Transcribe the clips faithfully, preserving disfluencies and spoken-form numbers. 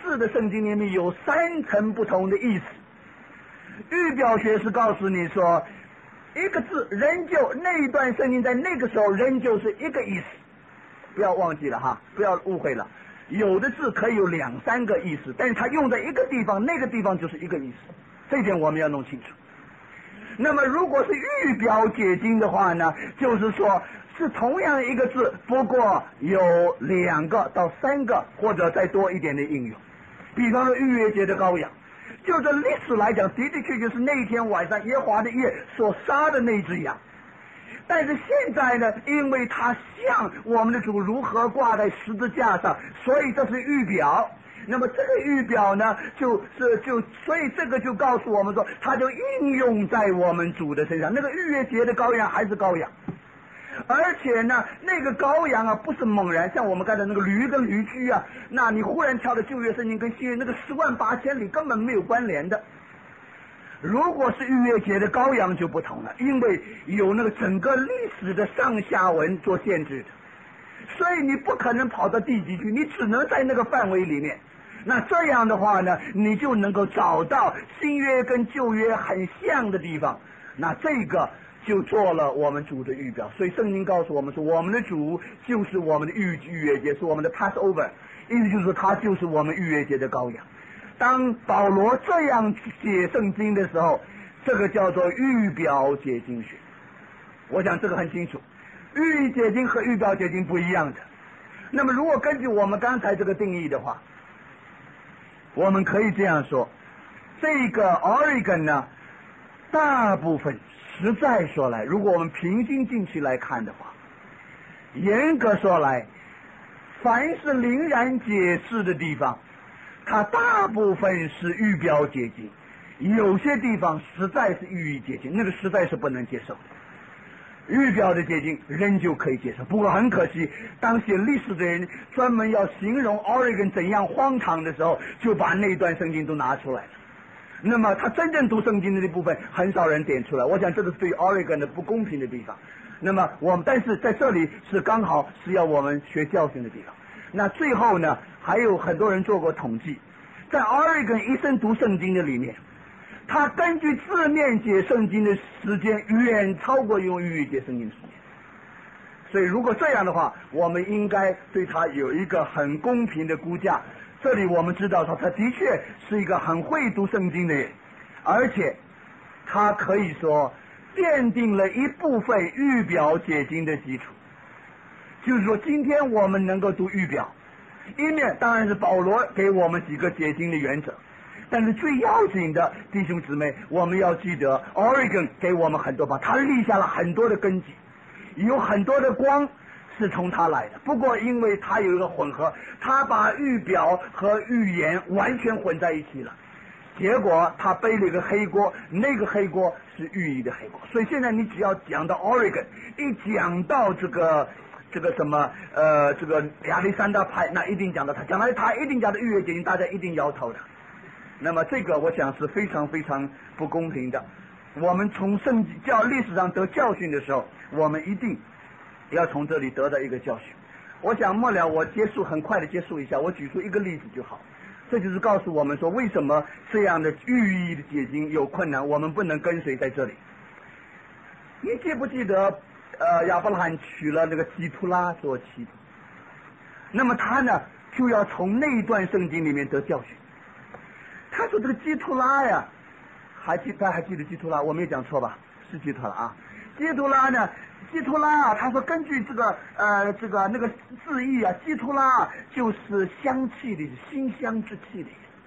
字的圣经里面有三层不同的意思。预表学是告诉你说，一个字仍旧那一段圣经在那个时候仍旧是一个意思，不要忘记了哈，不要误会了。有的字可以有两三个意思，但是它用在一个地方，那个地方就是一个意思，这一点我们要弄清楚。那么如果是预表解经的话呢，就是说是同样一个字，不过有两个到三个或者再多一点的应用。比方说逾越节的羔羊，就这历史来讲，的的确确是那一天晚上耶和华的夜所杀的那只羊。但是现在呢，因为它像我们的主如何挂在十字架上，所以这是预表。那么这个预表呢，就是就所以这个就告诉我们说，它就应用在我们主的身上。那个逾越节的羔羊还是羔羊，而且呢，那个羔羊啊，不是猛然像我们刚才那个驴跟驴驹啊，那你忽然跳到旧约圣经跟新约那个十万八千里根本没有关联的。如果是逾越节的羔羊就不同了，因为有那个整个历史的上下文做限制的，所以你不可能跑到地极去，你只能在那个范围里面。那这样的话呢，你就能够找到新约跟旧约很像的地方，那这个就做了我们主的预表。所以圣经告诉我们说，我们的主就是我们的逾逾越节，是我们的 Passover， 意思就是说他就是我们逾越节的羔羊。当保罗这样解圣经的时候，这个叫做预表解经学。我想这个很清楚，预解经和预表解经不一样的。那么如果根据我们刚才这个定义的话，我们可以这样说，这个 Oregon 呢，大部分实在说来，如果我们平心静气来看的话，严格说来，凡是灵然解释的地方，它大部分是预表解经，有些地方实在是寓意解经，那个实在是不能接受。预表的解经仍旧可以接受，不过很可惜，当写历史的人专门要形容 Oregon 怎样荒唐的时候，就把那段圣经都拿出来了。那么他真正读圣经的那部分很少人点出来，我想这个是对 Oregon 的不公平的地方。那么我们但是在这里是刚好是要我们学教训的地方。那最后呢，还有很多人做过统计，在 Oregon 一生读圣经的里面，他根据字面解圣经的时间远超过用寓意解圣经的时间。所以如果这样的话，我们应该对他有一个很公平的估价。这里我们知道说他的确是一个很会读圣经的人，而且他可以说奠定了一部分预表解经的基础。就是说今天我们能够读预表，一面当然是保罗给我们几个解经的原则，但是最要紧的，弟兄姊妹，我们要记得 Oregon 给我们很多帮，他立下了很多的根基，有很多的光是从他来的。不过因为他有一个混合，他把预表和预言完全混在一起了，结果他背了一个黑锅，那个黑锅是寓意的黑锅。所以现在你只要讲到 Oregon， 一讲到这个这个什么呃这个亚历山大派，那一定讲到他，讲到他一定讲到逾越节经，大家一定摇头的。那么这个我想是非常非常不公平的。我们从圣教历史上得教训的时候，我们一定要从这里得到一个教训。我想末了我结束很快的结束一下，我举出一个例子就好。这就是告诉我们说，为什么这样的寓意的解经有困难，我们不能跟随在这里。你记不记得呃亚伯拉罕娶了那个基图拉做妻子？那么他呢就要从那一段圣经里面得教训。他说这个基图拉呀，还记大家还记得基图拉？我没有讲错吧？是基图拉啊。基图拉呢，基图拉啊，他说根据这个呃这个那个字义啊，基图拉就是香气的，馨香之气的。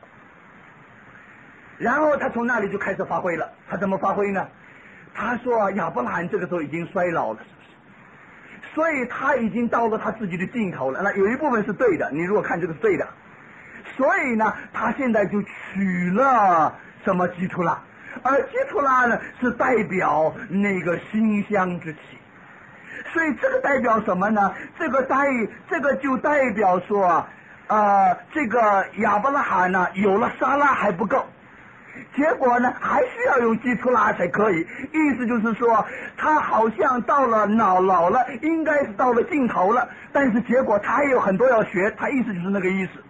然后他从那里就开始发挥了，他怎么发挥呢？他说亚伯拉罕这个时候已经衰老了，是不是？所以他已经到了他自己的尽头了。那有一部分是对的，你如果看这个是对的。所以呢，他现在就娶了什么基图拉，而基图拉呢是代表那个馨香之气。所以这个代表什么呢？这个代这个就代表说啊、呃，这个亚伯拉罕呢有了撒拉还不够，结果呢还需要用基图拉才可以。意思就是说，他好像到了老老了，应该是到了尽头了，但是结果他还有很多要学，他意思就是那个意思。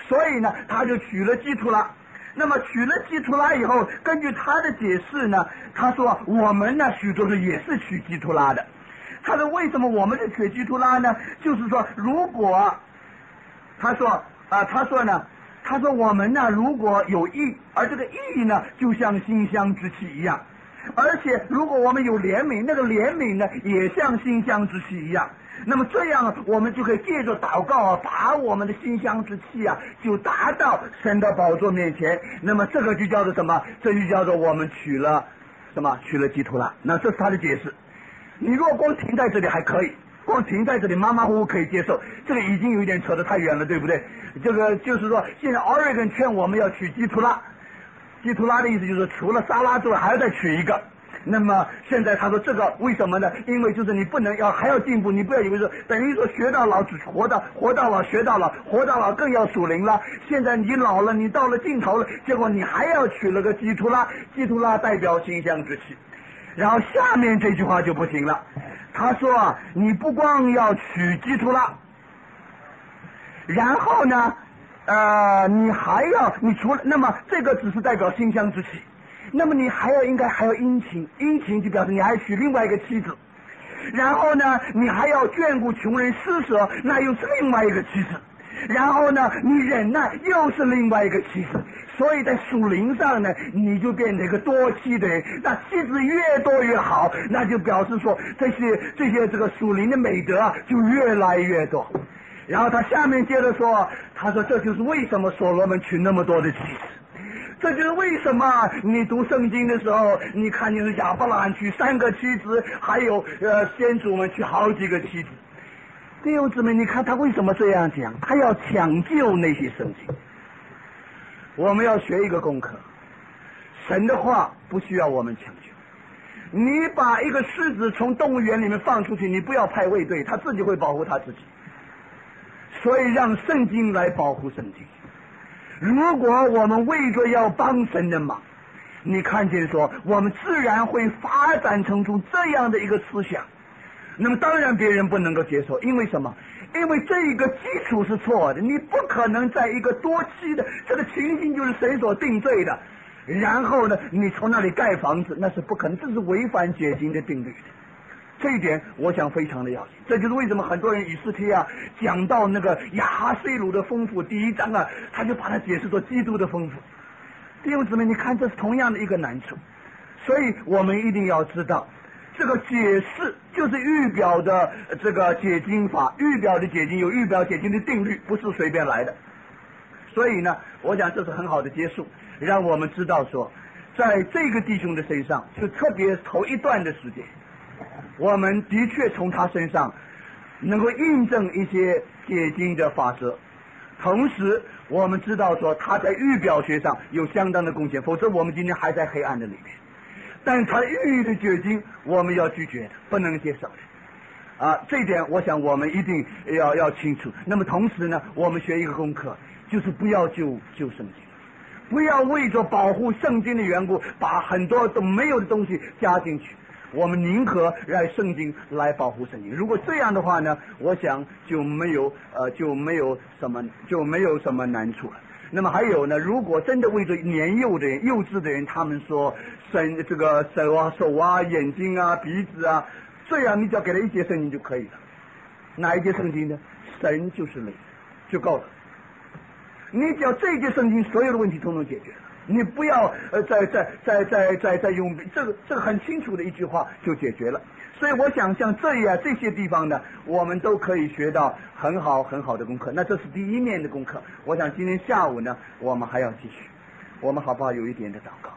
所以呢，他就取了基图拉。那么取了基图拉以后，根据他的解释呢，他说我们呢许多人也是取基图拉的。他说为什么我们是取基图拉呢？就是说，如果他说啊、呃，他说呢，他说我们呢如果有义，而这个义呢就像馨香之气一样，而且如果我们有怜悯，那个怜悯呢也像馨香之气一样。那么这样我们就可以借着祷告啊，把我们的馨香之气啊，就达到神的宝座面前。那么这个就叫做什么？这就叫做我们取了什么？取了基图拉。那这是他的解释。你如果光停在这里还可以，光停在这里马马虎虎可以接受，这个已经有一点扯得太远了，对不对？这个就是说，现在 Oregon 劝我们要取基图拉，基图拉的意思就是除了沙拉之外还要再取一个。那么现在他说这个为什么呢？因为就是你不能要还要进步，你不要以为说等于说学到老只活到活到老学到老活到老更要属灵了。现在你老了，你到了尽头了，结果你还要取了个基图拉，基图拉代表馨香之气。然后下面这句话就不行了，他说啊，你不光要取基图拉，然后呢，呃，你还要你除了那么这个只是代表馨香之气。那么你还要应该还要殷勤，殷勤就表示你还娶另外一个妻子，然后呢，你还要眷顾穷人施舍，那又是另外一个妻子，然后呢，你忍耐又是另外一个妻子，所以在属灵上呢，你就变成一个多妻的人。那妻子越多越好，那就表示说这些这些这个属灵的美德啊，就越来越多。然后他下面接着说，他说这就是为什么所罗门娶那么多的妻子。这就是为什么你读圣经的时候，你看见亚伯拉罕娶三个妻子，还有呃先祖们娶好几个妻子。弟兄姊妹，你看他为什么这样讲？他要抢救那些圣经。我们要学一个功课，神的话不需要我们抢救。你把一个狮子从动物园里面放出去，你不要派卫队，他自己会保护他自己。所以让圣经来保护圣经。如果我们为着要帮神的忙，你看见说我们自然会发展成出这样的一个思想，那么当然别人不能够接受。因为什么？因为这个基础是错的，你不可能在一个多期的这个情形就是神所定罪的，然后呢你从那里盖房子，那是不可能，这是违反解经的定律的。这一点我想非常的要紧，这就是为什么很多人以斯帖啊讲到那个亚哈水鲁的丰富，第一章啊他就把它解释作基督的丰富。弟兄姊妹，你看这是同样的一个难处，所以我们一定要知道，这个解释就是预表的这个解经法，预表的解经有预表解经的定律，不是随便来的。所以呢，我想这是很好的结束，让我们知道说，在这个弟兄的身上，就特别头一段的时间，我们的确从他身上能够印证一些解经的法则，同时我们知道说他在预表学上有相当的贡献，否则我们今天还在黑暗的里面。但他预的解经我们要拒绝的，不能接受的啊，这一点我想我们一定要要清楚。那么同时呢，我们学一个功课，就是不要救救圣经，不要为着保护圣经的缘故，把很多都没有的东西加进去。我们宁可让圣经来保护圣经。如果这样的话呢，我想就没有呃就没有什么就没有什么难处了。那么还有呢，如果真的为着年幼的人、幼稚的人，他们说神这个手啊、手啊、眼睛啊、鼻子啊，这样你只要给他一节圣经就可以了。哪一节圣经呢？神就是灵，就够了。你只要这一节圣经，所有的问题都能解决了。你不要呃再再再再再再用这个这个很清楚的一句话就解决了。所以我想像这样这些地方呢，我们都可以学到很好很好的功课。那这是第一面的功课。我想今天下午呢，我们还要继续，我们好不好有一点的祷告？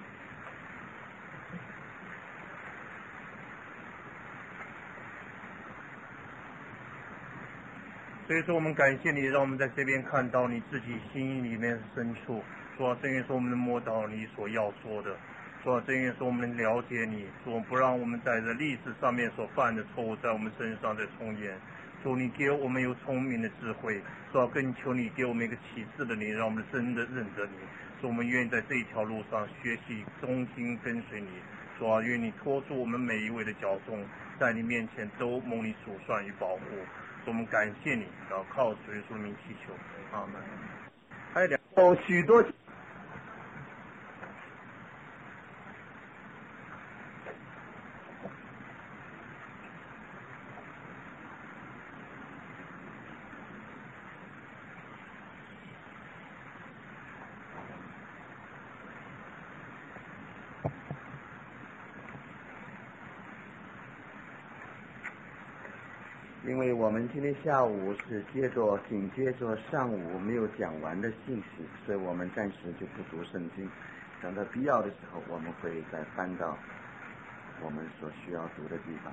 所以说我们感谢你，让我们在这边看到你自己心意里面的深处。说正愿说我们能摸到你所要说的，说正愿说我们能了解你，说不让我们在这历史上面所犯的错误在我们身上再重演。说你给我们有聪明的智慧，说更求你给我们一个启示的灵，让我们真的认得你。说我们愿意在这一条路上学习忠心跟随你。说愿你托住我们每一位的脚中，在你面前都蒙你数算与保护。说我们感谢你，然后靠主耶稣的名祈求，阿门。 还有两有许多。因为我们今天下午是接着紧接着上午没有讲完的信息，所以我们暂时就不读圣经，等到必要的时候我们会再翻到我们所需要读的地方。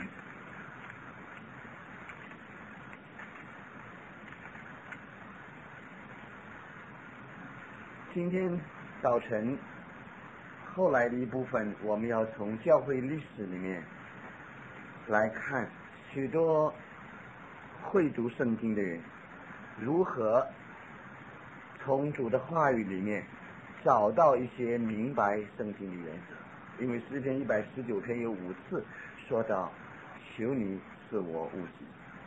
今天早晨后来的一部分，我们要从教会历史里面来看许多会读圣经的人如何从主的话语里面找到一些明白圣经的原则。因为诗篇一百十九篇有五次说到求你赐我悟性。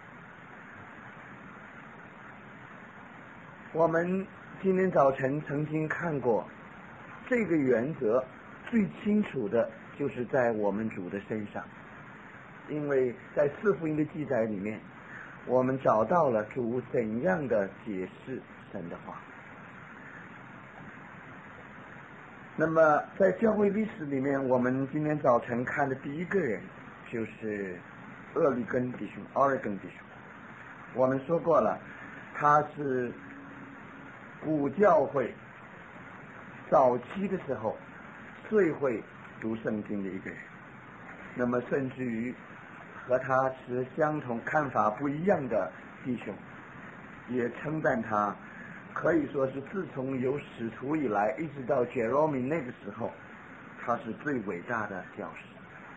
我们今天早晨曾经看过这个原则最清楚的就是在我们主的身上，因为在四福音的记载里面我们找到了主怎样的解释神的话。那么在教会历史里面，我们今天早晨看的第一个人就是厄里根弟兄 Origen 弟兄。我们说过了，他是古教会早期的时候最会读圣经的一个人，那么甚至于和他持相同看法不一样的弟兄也称赞他，可以说是自从有使徒以来一直到 Jerome 那个时候，他是最伟大的教师。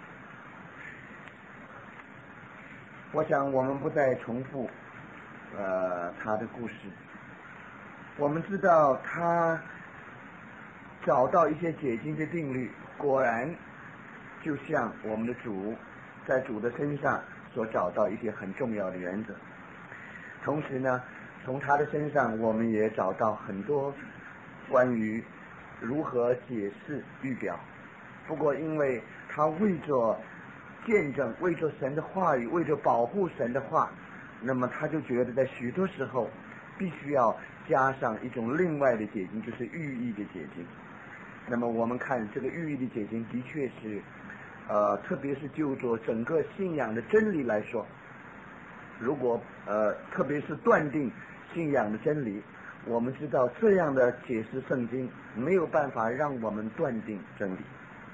我想我们不再重复呃他的故事。我们知道他找到一些解经的定律，果然就像我们的主在主的身上所找到一些很重要的原则。同时呢，从他的身上我们也找到很多关于如何解释预表。不过因为他为着见证，为着神的话语，为着保护神的话，那么他就觉得在许多时候必须要加上一种另外的解经，就是寓意的解经。那么我们看这个寓意的解经的确是呃，特别是就着整个信仰的真理来说，如果呃，特别是断定信仰的真理，我们知道这样的解释圣经没有办法让我们断定真理。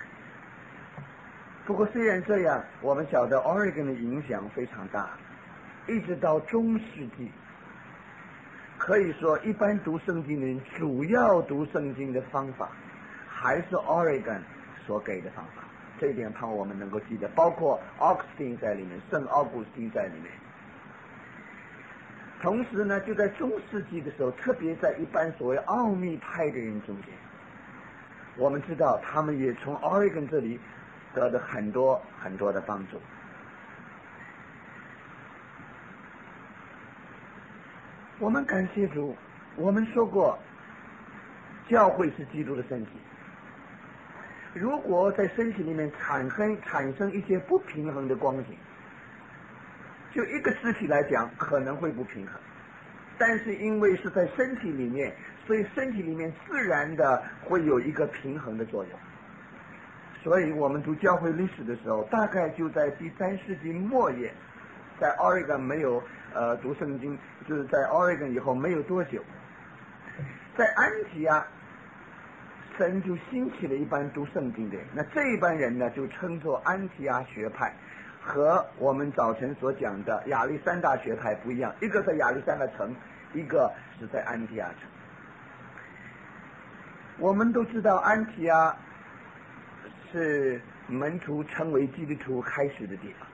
不过虽然这样，我们晓得 Origen 的影响非常大，一直到中世纪，可以说一般读圣经的人主要读圣经的方法还是 Origen 所给的方法，这一点盼望我们能够记得，包括 Augustine 在里面，圣奥古斯丁在里面。同时呢，就在中世纪的时候，特别在一般所谓奥秘派的人中间，我们知道他们也从 Origen 这里得到很多很多的帮助。我们感谢主，我们说过教会是基督的身体，如果在身体里面产生产生一些不平衡的光景，就一个肢体来讲可能会不平衡，但是因为是在身体里面，所以身体里面自然的会有一个平衡的作用。所以我们读教会历史的时候，大概就在第三世纪末叶，在 Origen 没有呃读圣经，就是在 Origen 以后没有多久，在安提亚神就兴起了一班读圣经的人，那这一班人呢就称作安提阿学派，和我们早晨所讲的亚历山大学派不一样，一个在亚历山大城，一个是在安提阿城。我们都知道安提阿是门徒成为基督徒开始的地方，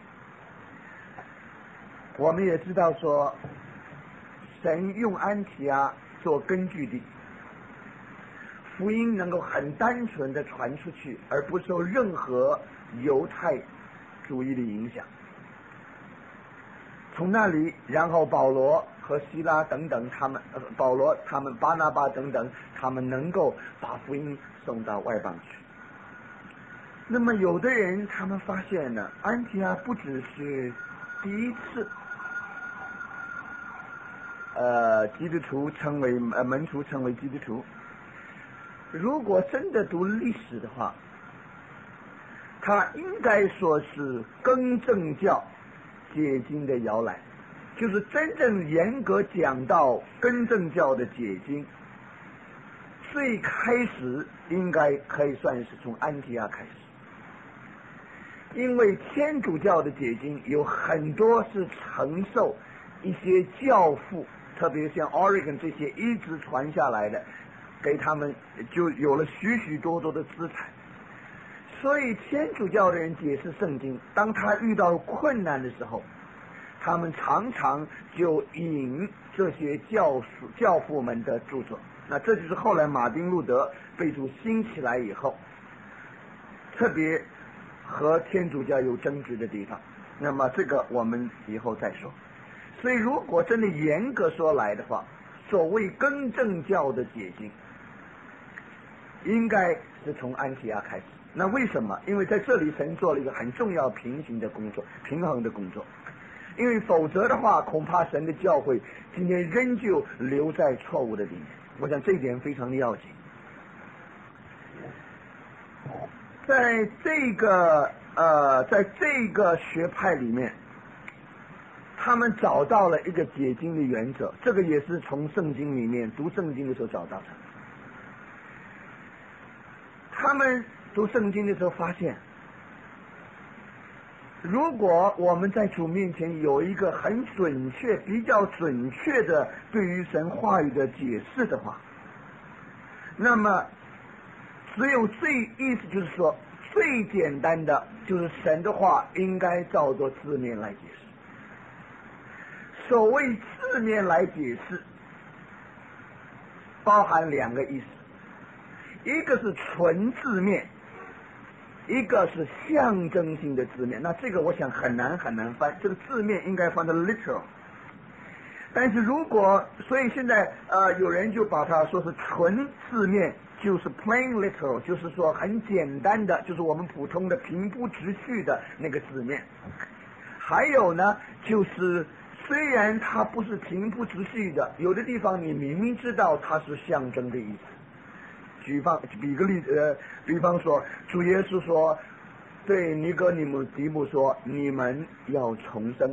我们也知道说神用安提阿做根据地，福音能够很单纯的传出去，而不受任何犹太主义的影响。从那里，然后保罗和希拉等等，他们呃保罗他们巴拿巴等等，他们能够把福音送到外邦去。那么有的人他们发现呢，安提阿不只是第一次呃基督徒成为呃门徒成为基督徒，如果真的读历史的话，他应该说是更正教解经的摇篮，就是真正严格讲到更正教的解经，最开始应该可以算是从安提阿开始。因为天主教的解经有很多是承受一些教父，特别像 Origen 这些一直传下来的，给他们就有了许许多多的资产。所以天主教的人解释圣经，当他遇到困难的时候，他们常常就引这些教父教父们的著作。那这就是后来马丁路德被主兴起来以后，特别和天主教有争执的地方。那么这个我们以后再说。所以如果真的严格说来的话，所谓更正教的解经应该是从安提阿开始。那为什么？因为在这里神做了一个很重要平行的工作，平衡的工作。因为否则的话，恐怕神的教会今天仍旧留在错误的里面。我想这一点非常的要紧。在这个呃，在这个学派里面，他们找到了一个解经的原则，这个也是从圣经里面读圣经的时候找到的。他们读圣经的时候发现，如果我们在主面前有一个很准确、比较准确的对于神话语的解释的话，那么只有最意思就是说，最简单的就是神的话应该照着字面来解释。所谓字面来解释，包含两个意思，一个是纯字面，一个是象征性的字面。那这个我想很难很难翻，这个字面应该翻的 literal。但是如果，所以现在呃有人就把它说是纯字面，就是 plain literal， 就是说很简单的，就是我们普通的平铺直叙的那个字面。还有呢，就是虽然它不是平铺直叙的，有的地方你明明知道它是象征的意思。举方比个例呃，比方说，主耶稣说对尼哥尼姆底母说，你们要重生。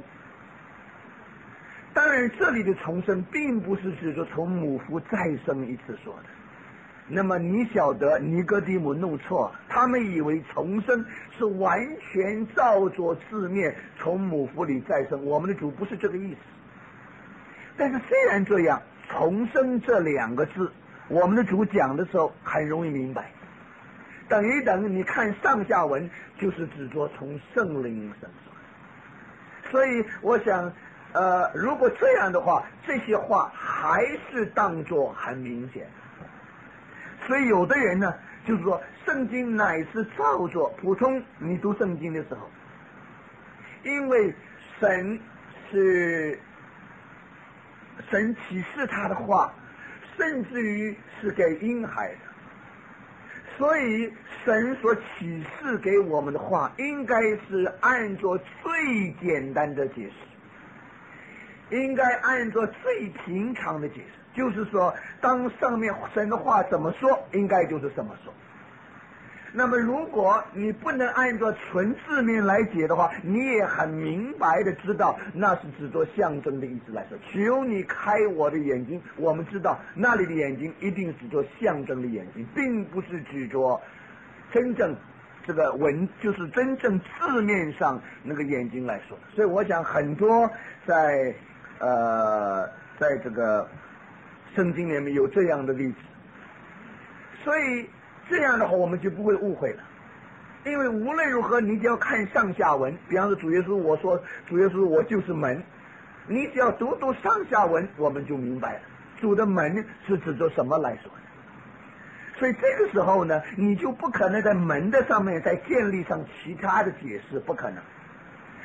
当然这里的重生并不是指着从母腹再生一次说的。那么你晓得尼哥底母弄错了，他们以为重生是完全照着字面从母腹里再生，我们的主不是这个意思。但是虽然这样，重生这两个字我们的主讲的时候很容易明白，等一等你看上下文就是指着从圣灵生出来。所以我想呃，如果这样的话，这些话还是当作很明显。所以有的人呢，就是说圣经乃是照着普通你读圣经的时候，因为神是神启示他的话，甚至于是给婴孩的，所以神所启示给我们的话应该是按照最简单的解释，应该按照最平常的解释，就是说当上面神的话怎么说，应该就是怎么说。那么如果你不能按照纯字面来解的话，你也很明白的知道那是指着象征的意思来说。求你开我的眼睛，我们知道那里的眼睛一定指着象征的眼睛，并不是指着真正这个文，就是真正字面上那个眼睛来说。所以我想很多在呃在这个圣经里面有这样的例子，所以这样的话我们就不会误会了。因为无论如何你只要看上下文，比方说主耶稣我说主耶稣我就是门，你只要读读上下文我们就明白了主的门是指着什么来说的。所以这个时候呢，你就不可能在门的上面再建立上其他的解释，不可能。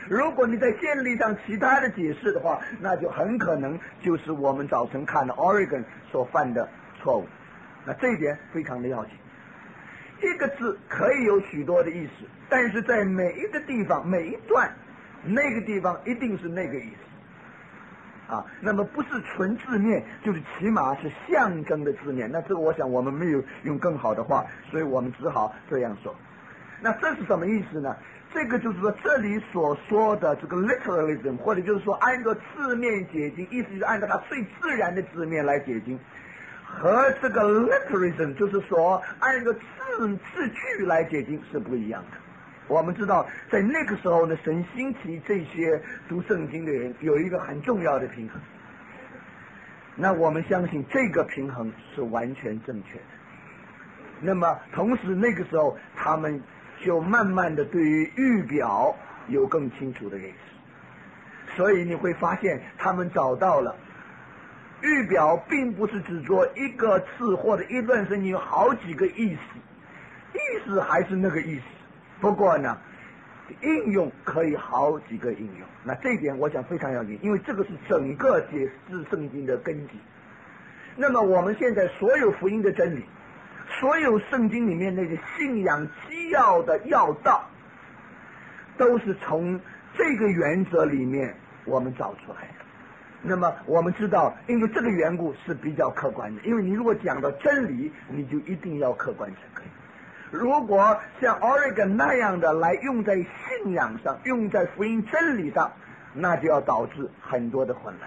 如果你在建立上其他的解释的话，那就很可能就是我们早晨看的 Oregon 所犯的错误。那这一点非常的要紧。一个字可以有许多的意思，但是在每一个地方每一段那个地方一定是那个意思啊。那么不是纯字面，就是起码是象征的字面。那这个我想我们没有用更好的话，所以我们只好这样说。那这是什么意思呢？这个就是说这里所说的这个 literalism， 或者就是说按照字面解经，意思就是按照它最自然的字面来解经，和这个 literalism 就是说按照字字句来解经是不一样的。我们知道在那个时候呢，神兴起这些读圣经的人有一个很重要的平衡，那我们相信这个平衡是完全正确的。那么同时那个时候他们就慢慢的对于预表有更清楚的认识，所以你会发现他们找到了预表并不是只做一个字或者一段圣经有好几个意思，意思还是那个意思，不过呢应用可以好几个应用。那这一点我想非常要紧，因为这个是整个解释圣经的根基。那么我们现在所有福音的真理，所有圣经里面那些信仰基要的要道，都是从这个原则里面我们找出来的。那么我们知道，因为这个缘故是比较客观的，因为你如果讲到真理，你就一定要客观才可以。如果像 Oregon 那样的来用在信仰上，用在福音真理上，那就要导致很多的混乱。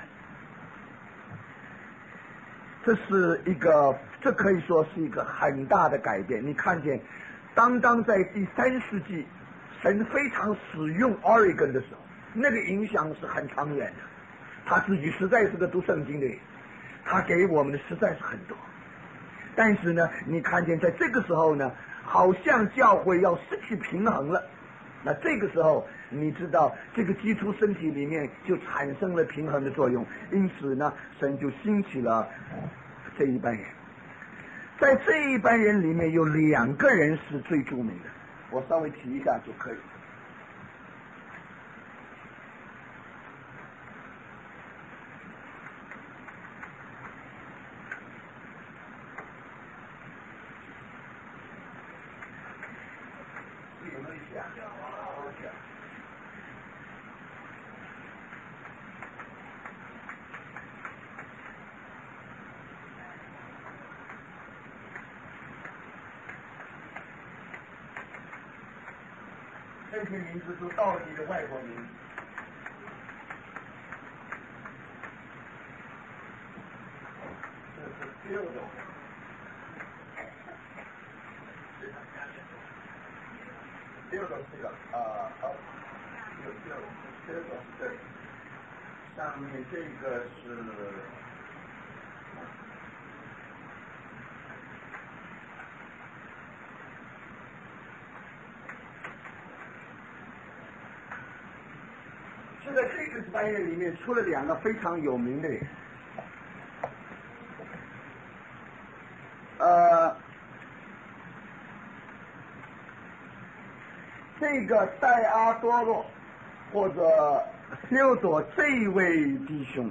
这是一个，这可以说是一个很大的改变。你看见，当当在第三世纪，神非常使用 Oregon 的时候，那个影响是很长远的。他自己实在是个读圣经的人，他给我们的实在是很多。但是呢，你看见在这个时候呢，好像教会要失去平衡了。那这个时候，你知道这个基督身体里面就产生了平衡的作用，因此呢，神就兴起了这一班人。在这一班人里面有两个人是最著名的，我稍微提一下就可以。这些名字都到底的外国名字。这是六种。六种这个啊，好，六六六种对，上面这个是。就在这个班人里面出了两个非常有名的人，呃，这个戴阿多洛或者修朵这一位弟兄，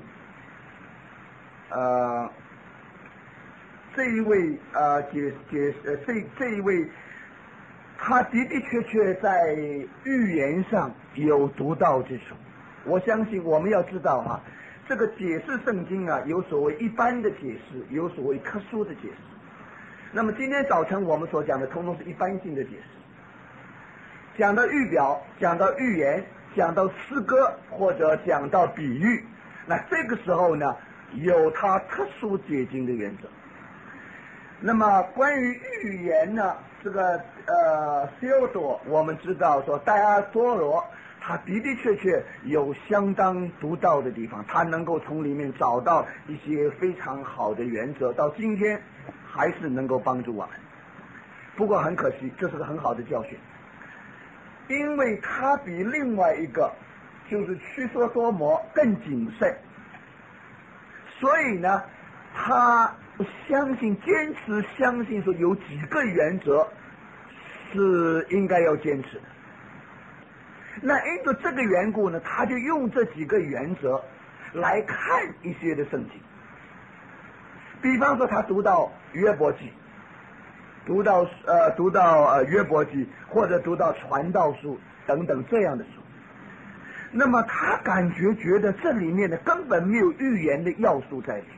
呃，这一位呃解解呃这这一位，他的的确确在预言上有独到之处。我相信我们要知道哈、啊，这个解释圣经啊，有所谓一般的解释，有所谓特殊的解释。那么今天早晨我们所讲的，通通是一般性的解释。讲到预表，讲到预言，讲到诗歌，或者讲到比喻，那这个时候呢，有它特殊解经的原则。那么关于预言呢，这个呃修朵，我们知道说戴阿多罗。他的的确确有相当独到的地方，他能够从里面找到一些非常好的原则，到今天还是能够帮助我们。不过很可惜，这是个很好的教训，因为他比另外一个就是屈说多摩更谨慎，所以呢，他相信坚持相信说有几个原则是应该要坚持的。 那因着这个缘故呢，他就用这几个原则来看一些的圣经。比方说他读到约伯记，读到呃读到呃约伯记，或者读到传道书等等这样的书，那么他感觉觉得这里面呢根本没有预言的要素在里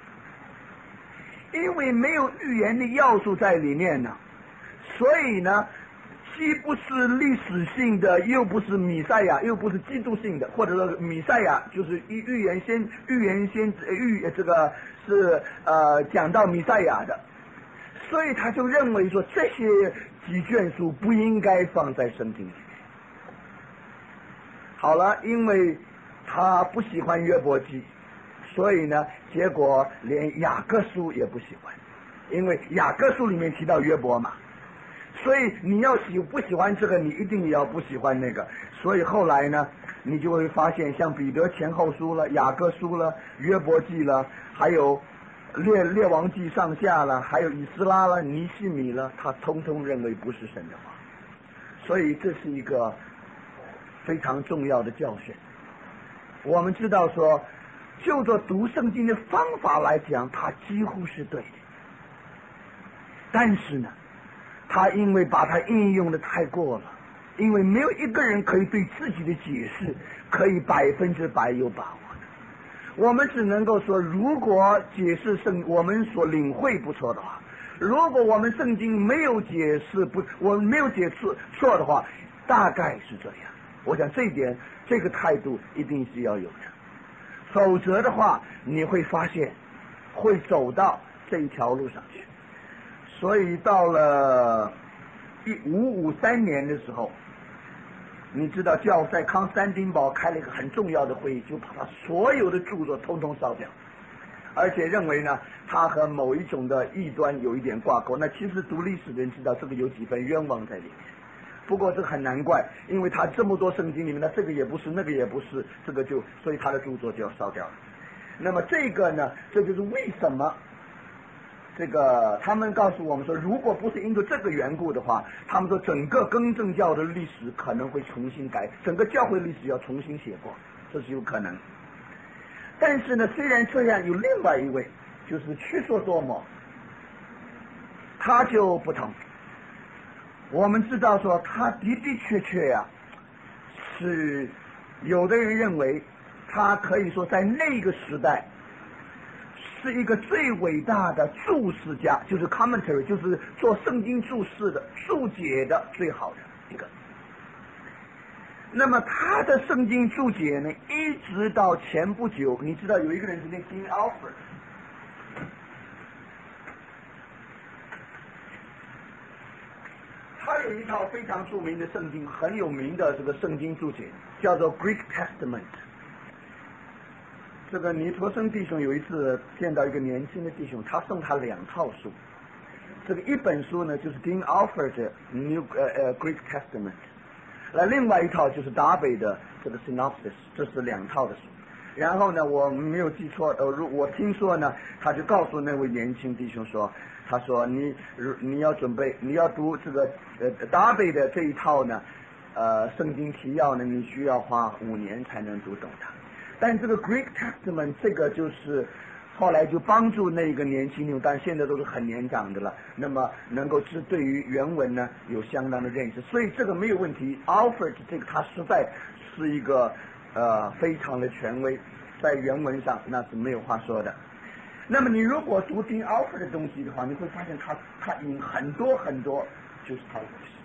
面，因为没有预言的要素在里面呢，所以呢既不是历史性的，又不是弥赛亚，又不是基督性的，或者说弥赛亚就是预预言先预言先预这个是呃讲到弥赛亚的，所以他就认为说这些几卷书不应该放在圣经里面。好了，因为他不喜欢约伯记，所以呢，结果连雅各书也不喜欢，因为雅各书里面提到约伯嘛。所以你要喜不喜欢这个，你一定也要不喜欢那个。所以后来呢，你就会发现，像彼得前后书了、雅各书了、约伯记了，还有列列王记上下了，还有以斯拉了、尼希米了，他通通认为不是神的话。所以这是一个非常重要的教训。我们知道说，就着读圣经的方法来讲，它几乎是对的。但是呢，他因为把它应用的太过了，因为没有一个人可以对自己的解释可以百分之百有把握的。我们只能够说，如果解释圣我们所领会不错的话，如果我们圣经没有解释不，我们没有解释错的话，大概是这样。我想这一点，这个态度一定是要有的，否则的话，你会发现会走到这一条路上去。所以到了一五五三年的时候，你知道教在康斯坦丁堡开了一个很重要的会议，就把他所有的著作通通烧掉，而且认为呢，他和某一种的异端有一点挂钩。那其实读历史的人知道这个有几分冤枉在里面。不过这个很难怪，因为他这么多圣经里面呢，这个也不是，那个也不是，这个就所以他的著作就要烧掉了。那么这个呢，这就是为什么这个他们告诉我们说，如果不是因为这个缘故的话，他们说整个更正教的历史可能会重新改，整个教会历史要重新写过，这是有可能。但是呢，虽然这样，有另外一位就是屈索多摩，他就不同。我们知道说，他的的确确呀、啊，是有的人认为他可以说在那个时代是一个最伟大的注释家，就是 commentary， 就是做圣经注释的注解的最好的一个。那么他的圣经注解呢，一直到前不久，你知道有一个人是那 King Alfred， 他有一套非常著名的圣经，很有名的这个圣经注解，叫做 Greek Testament。这个尼陀生弟兄有一次见到一个年轻的弟兄，他送他两套书。这个一本书呢，就是 King Alfred 的 New 呃呃 Greek Testament， 那另外一套就是达北的这个 Synopsis， 这是两套的书。然后呢，我没有记错，呃，我听说呢，他就告诉那位年轻弟兄说，他说你你要准备，你要读这个呃达北的这一套呢，呃，圣经提要呢，你需要花五年才能读懂它。但这个 Greek Testament 这个就是后来就帮助那个年轻人，但现在都是很年长的了，那么能够是对于原文呢有相当的认识，所以这个没有问题。Alfred 这个他实在是一个呃非常的权威，在原文上那是没有话说的。那么你如果读听 Alfred 的东西的话，你会发现他他引很多很多就是他的故事。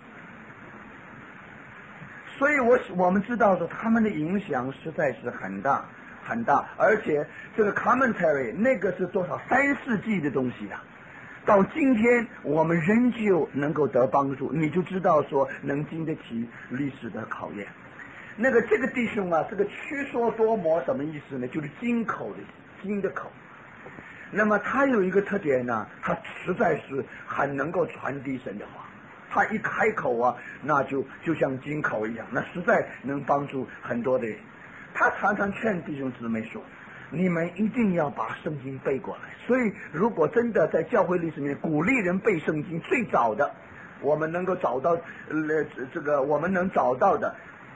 所以我我们知道说他们的影响实在是很大很大，而且这个 commentary 那个是多少三世纪的东西啊，到今天我们仍旧能够得帮助，你就知道说能经得起历史的考验。那个这个弟兄啊，这个屈说多摩什么意思呢？就是金口的金的口。那么他有一个特点呢，他实在是很能够传递神的话。他一开口啊，那就就像金口一样，那实在能帮助很多的人。他常常劝弟兄姊妹说，你们一定要把圣经背过来。所以如果真的在教会历史里面鼓励人背圣经，最早的我们能够找到呃这个我们能找到的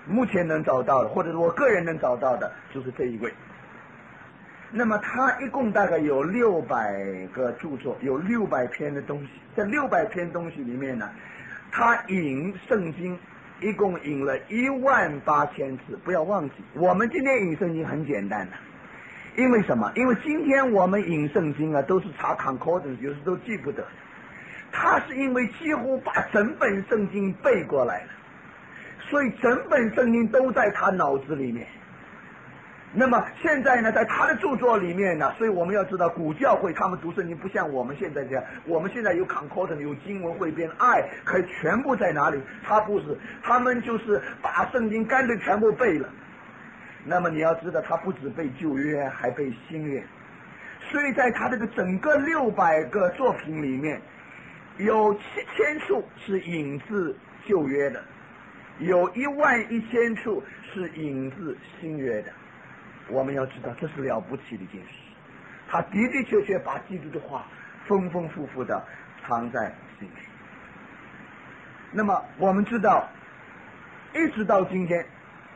目前能找到的，或者是我个人能找到的，就是这一位。那么他一共大概有六百个著作，有六百篇的东西。在六百篇东西里面呢，他引圣经一共引了一万八千次。不要忘记，我们今天引圣经很简单的，因为什么？因为今天我们引圣经啊，都是查 concordance， 有时都记不得。他是因为几乎把整本圣经背过来了，所以整本圣经都在他脑子里面。那么现在呢，在他的著作里面呢，所以我们要知道，古教会他们读圣经不像我们现在这样，我们现在有 concordance， 有经文汇编，爱可以全部在哪里？他不是，他们就是把圣经干脆全部背了。那么你要知道，他不止背旧约，还背新约。所以在他这个整个六百个作品里面，有七千处是引自旧约的，有一万一千处是引自新约的。我们要知道，这是了不起的一件事。他的的确确把基督的话丰丰富富的藏在心里。那么我们知道，一直到今天，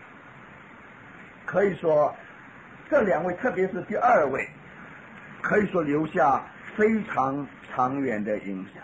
可以说这两位，特别是第二位，可以说留下非常长远的影响。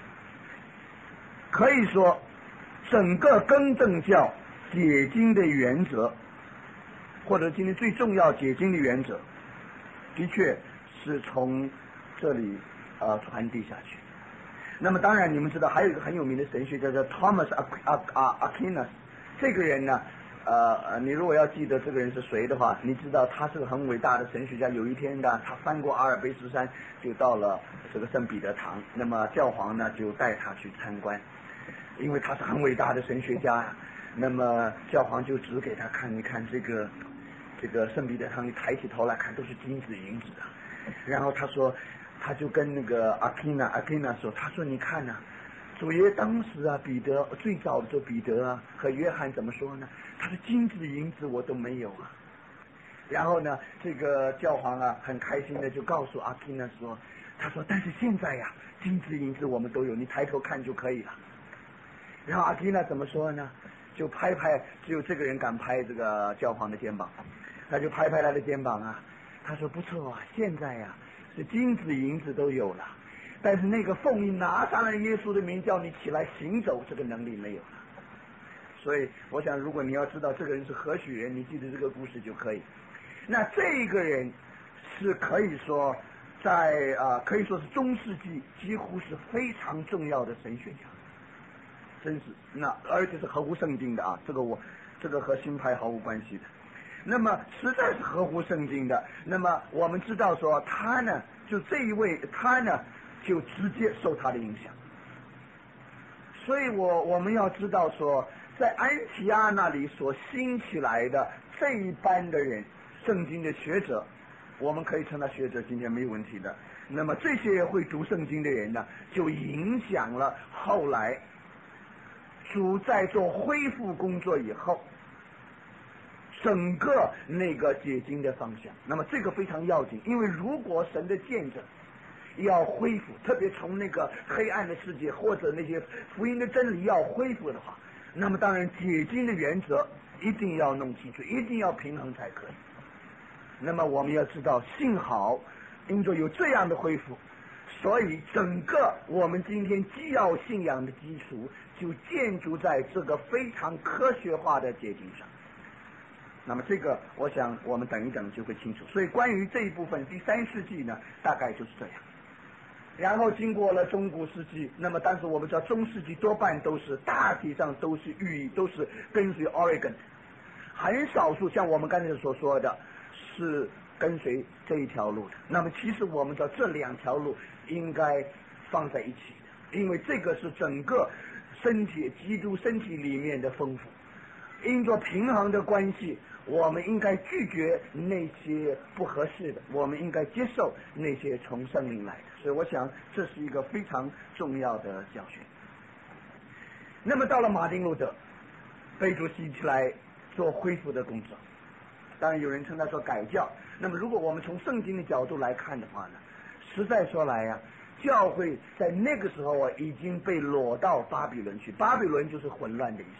可以说，整个更正教解经的原则，或者今天最重要解经的原则，的确是从这里呃传递下去。那么当然你们知道，还有一个很有名的神学家叫 Thomas Aquinas， 这个人呢，呃，你如果要记得这个人是谁的话，你知道他是个很伟大的神学家。有一天呢，他翻过阿尔卑斯山，就到了这个圣彼得堂，那么教皇呢就带他去参观，因为他是很伟大的神学家呀。那么教皇就指给他看一看这个这个圣彼得堂，你抬起头来看都是金子银子啊。然后他说，他就跟那个阿基纳阿基纳说，他说你看呐、啊，主耶当时啊，彼得最早的时候，彼得啊和约翰怎么说呢？他说金子银子我都没有啊。然后呢，这个教皇啊很开心的就告诉阿基纳说，他说但是现在呀、啊，金子银子我们都有，你抬头看就可以了。然后阿基纳怎么说呢？就拍拍，只有这个人敢拍这个教皇的肩膀，他就拍拍他的肩膀啊，他说不错啊，现在呀、啊、是金子银子都有了，但是那个奉你拿上了耶稣的名叫你起来行走，这个能力没有了。所以我想，如果你要知道这个人是何许人，你记得这个故事就可以。那这个人是可以说在啊、呃，可以说是中世纪几乎是非常重要的神学家。真是，那而且是合乎圣经的啊，这个我这个和新派毫无关系的。那么实在是合乎圣经的。那么我们知道说他呢，就这一位他呢，就直接受他的影响。所以我我们要知道说，在安提阿那里所兴起来的这一班的人，圣经的学者，我们可以称他学者，今天没有问题的。那么这些会读圣经的人呢，就影响了后来主在做恢复工作以后，整个那个解经的方向。那么这个非常要紧，因为如果神的见证要恢复，特别从那个黑暗的世界或者那些福音的真理要恢复的话，那么当然解经的原则一定要弄清楚，一定要平衡才可以。那么我们要知道，幸好因着有这样的恢复，所以整个我们今天基要信仰的基础就建筑在这个非常科学化的解经上。那么这个我想我们等一等就会清楚。所以关于这一部分，第三世纪呢大概就是这样。然后经过了中古世纪，那么但是我们知道中世纪多半都是大体上都是寓意都是跟随 Origen， 很少数像我们刚才所说的是跟随这一条路的。那么其实我们知道这两条路应该放在一起的，因为这个是整个身体基督身体里面的丰富。因着平衡的关系，我们应该拒绝那些不合适的，我们应该接受那些从圣灵来的。所以我想这是一个非常重要的教训。那么到了马丁路德，被主吸起来做恢复的工作，当然有人称他说改教。那么如果我们从圣经的角度来看的话呢，实在说来呀、啊，教会在那个时候啊已经被掳到巴比伦去，巴比伦就是混乱的意思。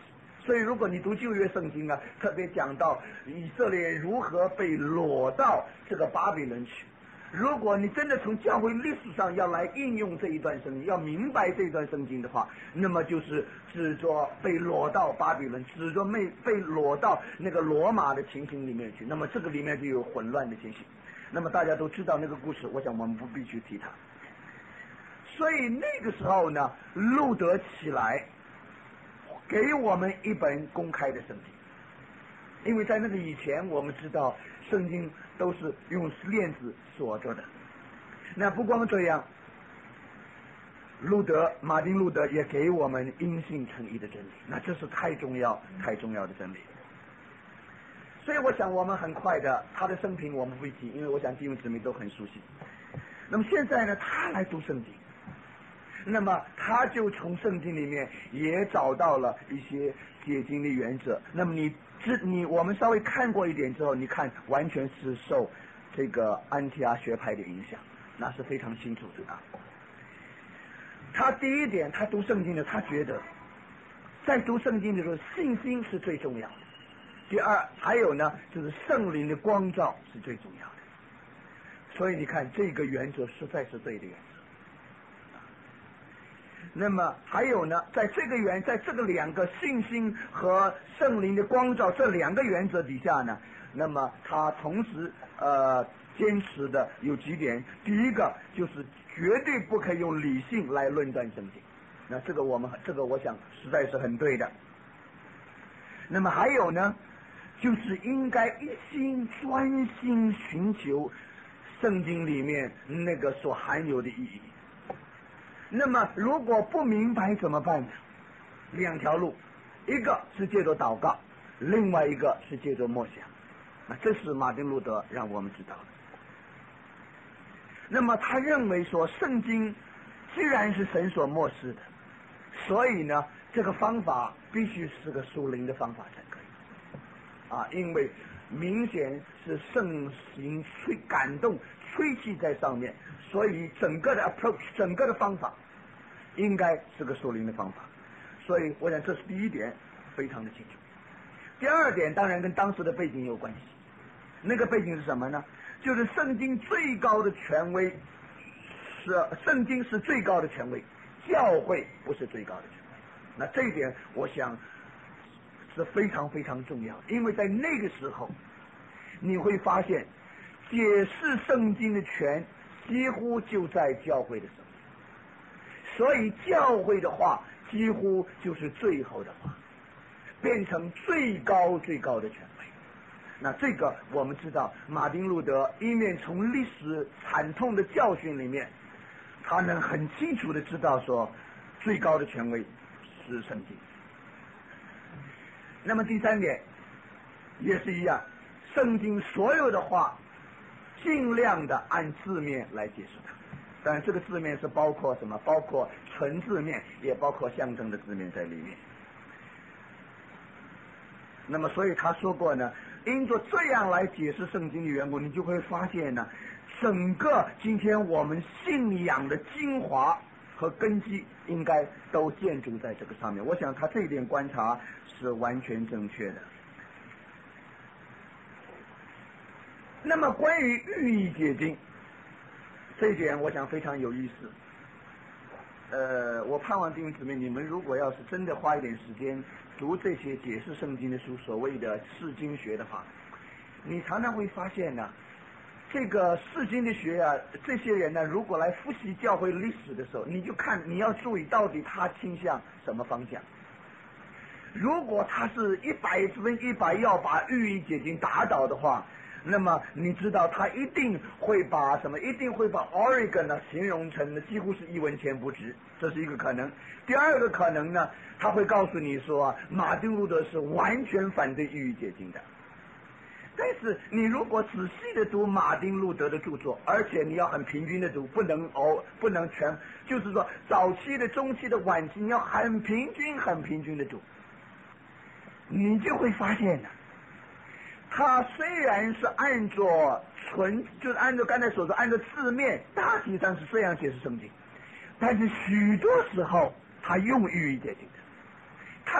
所以如果你读旧约圣经啊，特别讲到以色列如何被掳到这个巴比伦去，如果你真的从教会历史上要来应用这一段圣经，要明白这段圣经的话，那么就是指着被掳到巴比伦，指着被被掳到那个罗马的情形里面去，那么这个里面就有混乱的情形。那么大家都知道那个故事，我想我们不必去提它。所以那个时候呢，路德起来给我们一本公开的圣经，因为在那个以前我们知道圣经都是用链子锁着的。那不光这样，路德马丁路德也给我们因信称义的真理，那这是太重要太重要的真理。所以我想我们很快的，他的生平我们不会提，因为我想弟兄姊妹都很熟悉。那么现在呢，他来读圣经，那么他就从圣经里面也找到了一些解经的原则。那么你知你我们稍微看过一点之后，你看完全是受这个安提阿学派的影响，那是非常清楚的啊。他第一点，他读圣经的，他觉得在读圣经的时候，信心是最重要的。第二，还有呢，就是圣灵的光照是最重要的。所以你看，这个原则实在是对的原则。那么还有呢，在这个原，在这个两个信心和圣灵的光照这两个原则底下呢，那么他同时呃坚持的有几点。第一个就是绝对不可以用理性来论断圣经，那这个我们这个我想实在是很对的。那么还有呢，就是应该一心专心寻求圣经里面那个所含有的意义。那么如果不明白怎么办呢？两条路，一个是借着祷告，另外一个是借着默想。那这是马丁路德让我们知道的。那么他认为说，圣经既然是神所默示的，所以呢，这个方法必须是个属灵的方法才可以啊，因为明显是圣灵吹感动吹气在上面，所以整个的 approach 整个的方法应该是个属灵的方法。所以我想这是第一点，非常的清楚。第二点当然跟当时的背景有关系，那个背景是什么呢？就是圣经最高的权威是圣经是最高的权威，教会不是最高的权威。那这一点我想是非常非常重要，因为在那个时候你会发现解释圣经的权几乎就在教会的手里，所以教会的话几乎就是最后的话，变成最高最高的权威。那这个我们知道，马丁路德一面从历史惨痛的教训里面，他能很清楚的知道说最高的权威是圣经。那么第三点也是一样，圣经所有的话尽量的按字面来解释它，当然这个字面是包括什么？包括纯字面，也包括象征的字面在里面。那么所以他说过呢，因着这样来解释圣经的缘故，你就会发现呢，整个今天我们信仰的精华和根基应该都建筑在这个上面。我想他这一点观察是完全正确的。那么关于寓意解经这一点，我想非常有意思。呃，我盼望弟兄姊妹，你们如果要是真的花一点时间读这些解释圣经的书，所谓的释经学的话，你常常会发现呢，这个释经的学啊，这些人呢，如果来复习教会历史的时候，你就看你要注意到底他倾向什么方向。如果他是一百分一百要把寓意解经打倒的话，那么你知道他一定会把什么？一定会把 Origen 呢形容成呢几乎是一文钱不值，这是一个可能。第二个可能呢，他会告诉你说马丁路德是完全反对寓意解经的。但是你如果仔细的读马丁路德的著作，而且你要很平均的读，不能哦不能全，就是说早期的、中期的、晚期，你要很平均、很平均的读，你就会发现呢。他虽然是按照纯，就是按照刚才所说，按照字面，大体上是这样解释圣经，但是许多时候他用寓意解经的，他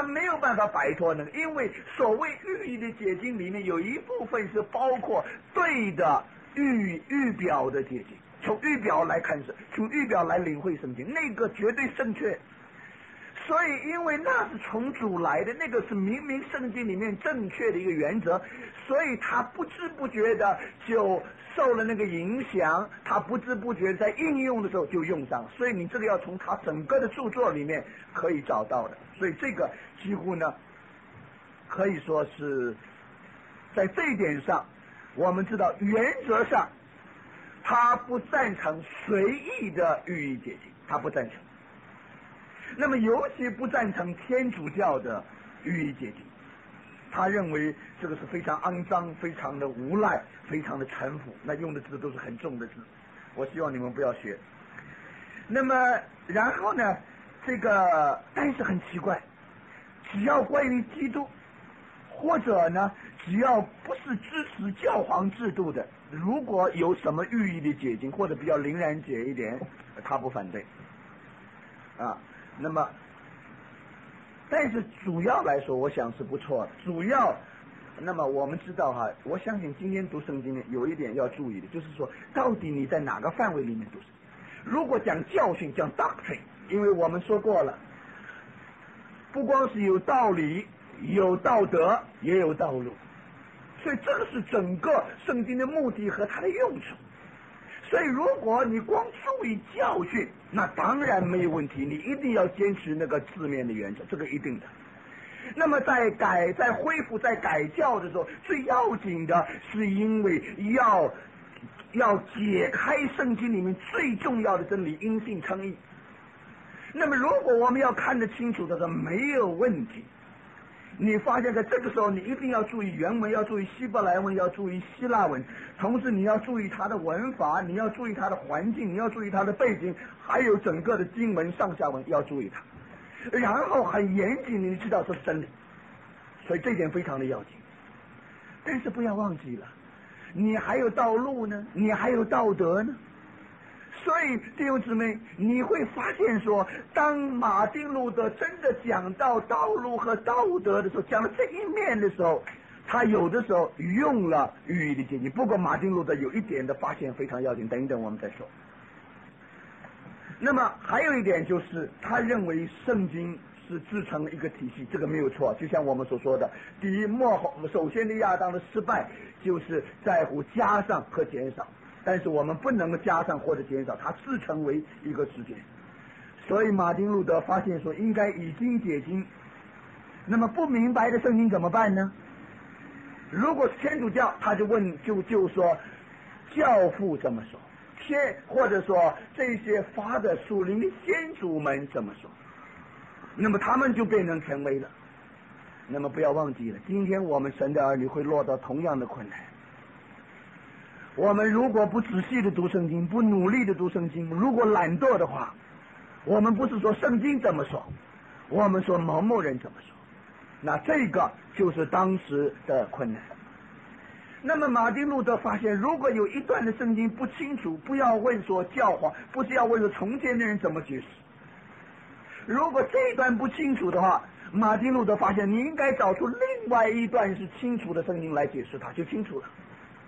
没有办法摆脱那个，因为所谓寓意的解经里面有一部分是包括对的预预表的解经，从预表来看是，从预表来领会圣经，那个绝对正确。所以，因为那是从主来的，那个是明明圣经里面正确的一个原则，所以他不知不觉的就受了那个影响，他不知不觉在应用的时候就用上，所以你这个要从他整个的著作里面可以找到的。所以这个几乎呢，可以说是在这一点上，我们知道原则上他不赞成随意的寓意解经，他不赞成。那么尤其不赞成天主教的寓意解经，他认为这个是非常肮脏、非常的无赖、非常的陈腐，那用的字都是很重的字，我希望你们不要学。那么然后呢，这个但是很奇怪，只要关于基督，或者呢只要不是支持教皇制度的，如果有什么寓意的解经或者比较凌然解一点，他不反对啊。那么但是主要来说我想是不错的，主要那么我们知道哈，我相信今天读圣经有一点要注意的，就是说到底你在哪个范围里面读圣经。如果讲教训，讲 doctrine， 因为我们说过了，不光是有道理，有道德，也有道路，所以这个是整个圣经的目的和它的用处。所以如果你光注意教训，那当然没有问题，你一定要坚持那个字面的原则，这个一定的。那么在改在恢复在改教的时候，最要紧的是因为要要解开圣经里面最重要的真理，因信称义。那么如果我们要看得清楚的时候，没有问题。你发现在这个时候你一定要注意原文，要注意希伯来文，要注意希腊文，同时你要注意它的文法，你要注意它的环境，你要注意它的背景，还有整个的经文上下文要注意它，然后很严谨你知道这是真理，所以这点非常的要紧。但是不要忘记了，你还有道路呢，你还有道德呢。所以弟兄姊妹，你会发现说，当马丁路德真的讲到道路和道德的时候，讲到这一面的时候，他有的时候用了寓意的解经。不过马丁路德有一点的发现非常要紧，等一等我们再说。那么还有一点就是，他认为圣经是制成了一个体系，这个没有错。就像我们所说的，第一幕后首先的亚当的失败，就是在乎加上和减少。但是我们不能够加上或者减少，它自成为一个直接。所以马丁路德发现说应该以经解经。那么不明白的圣经怎么办呢？如果是天主教，他就问就就说教父怎么说，天或者说这些发的属灵的先祖们怎么说，那么他们就变成权威了。那么不要忘记了，今天我们神的儿女会落到同样的困难。我们如果不仔细的读圣经，不努力的读圣经，如果懒惰的话，我们不是说圣经怎么说，我们说某某人怎么说，那这个就是当时的困难。那么马丁路德发现，如果有一段的圣经不清楚，不要问说教皇，不是要问说从前的人怎么解释。如果这一段不清楚的话，马丁路德发现你应该找出另外一段是清楚的圣经来解释它，就清楚了。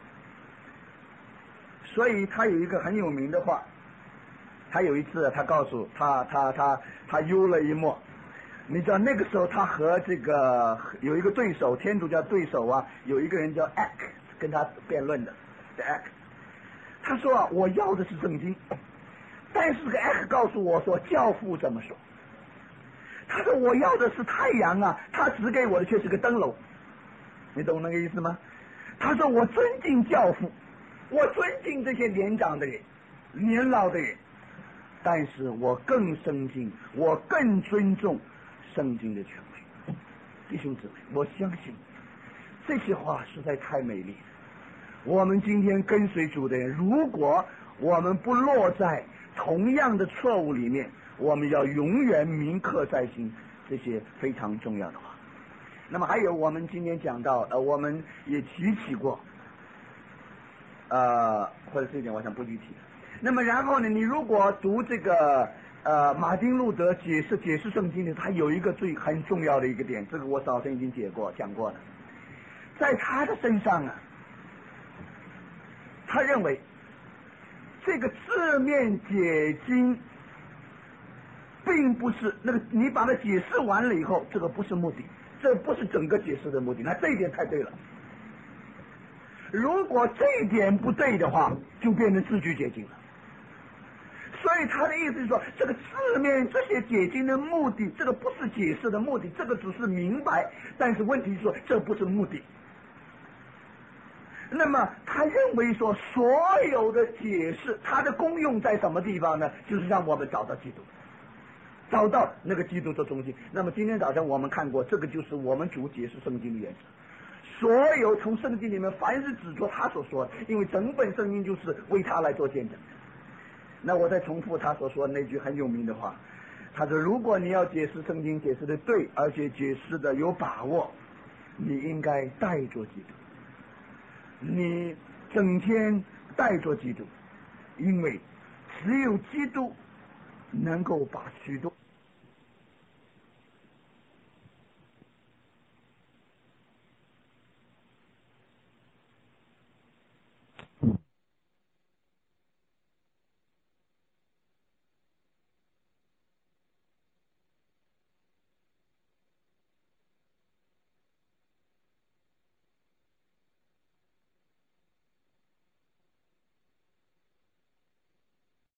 所以他有一个很有名的话，他有一次他告诉他他他他幽了一默，你知道那个时候他和这个有一个对手，天主教对手啊，有一个人叫 Eck 跟他辩论的 Eck， 他说啊，我要的是圣经，但是这个 Eck 告诉我说教父怎么说，他说我要的是太阳啊，他指给我的却是个灯笼，你懂那个意思吗？他说我尊敬教父，我尊敬这些年长的人，年老的人，但是我更尊敬，我更尊重圣经的权威。弟兄姊妹，我相信这些话实在太美丽了。我们今天跟随主的人，如果我们不落在同样的错误里面，我们要永远铭刻在心这些非常重要的话。那么还有我们今天讲到呃，我们也提起过呃，或者这一点我想不具体。那么然后呢，你如果读这个呃，马丁路德解释解释圣经里，他有一个最很重要的一个点，这个我早晨已经解过讲过了。在他的身上啊，他认为这个字面解经，并不是那个你把它解释完了以后，这个不是目的，这不是整个解释的目的。那这一点太对了。如果这一点不对的话，就变成字句解经了。所以他的意思是说，这个字面这些解经的目的，这个不是解释的目的，这个只是明白。但是问题是说，这不是目的。那么他认为说，所有的解释，它的功用在什么地方呢？就是让我们找到基督，找到那个基督的中心。那么今天早上我们看过，这个就是我们主解释圣经的原则。所有从圣经里面，凡是指出他所说的，因为整本圣经就是为他来做见证的。那我再重复他所说的那句很有名的话，他说：如果你要解释圣经解释的对，而且解释的有把握，你应该带着基督，你整天带着基督，因为只有基督能够把许多